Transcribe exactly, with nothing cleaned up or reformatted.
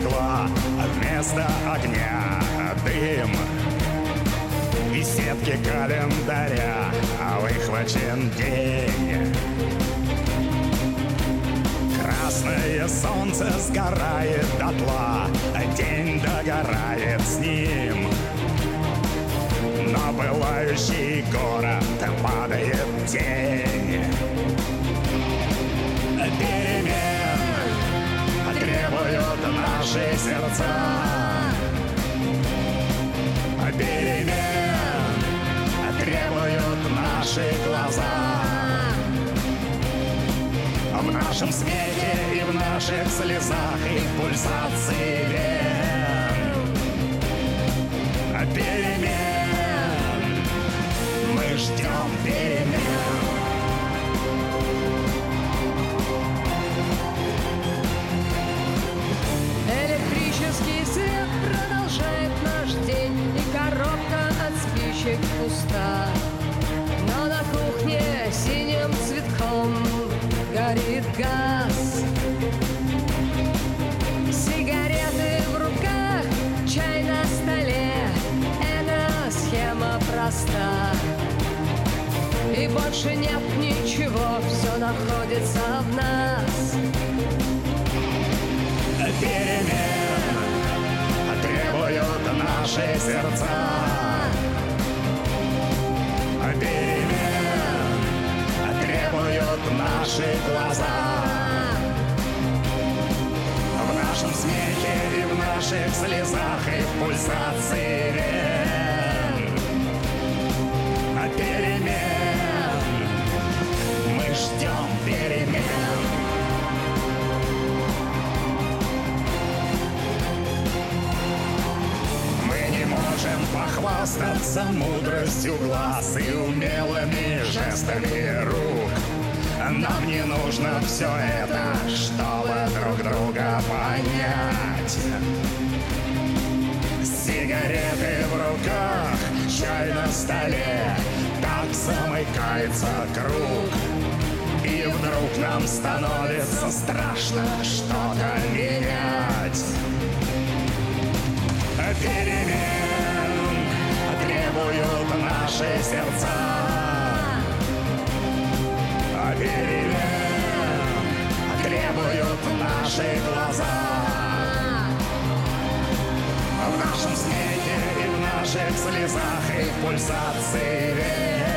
стекла, вместо огня дым. Из сетки календаря выхвачен день. Красное солнце сгорает дотла, день догорает с ним. На пылающий город падает тень. Перемен требуют наши сердца. Перемен требуют наши глаза. В нашем смехе и в наших слезах и в пульсации вен. Перемен, мы ждем перемен. Электрический свет продолжает наш день, и коробка от спичек пуста. Но на кухне синим цветком горит газ. Сигареты в руках, чай на столе. Эта схема проста. И больше нет ничего, все находится в нас. Перемен требуют наши сердца. Перемен требуют наши глаза. В нашем смехе и в наших слезах и в пульсации вен. Перемен, мы ждем перемен. Можем похвастаться мудростью глаз и умелыми жестами рук. Нам не нужно все это, чтобы друг друга понять. Сигареты в руках, чай на столе, так замыкается круг. И вдруг нам становится страшно что-то менять. Перемен требуют наши сердца. Перемен требуют наши глаза. В нашем смехе и в наших слезах и в пульсации вен.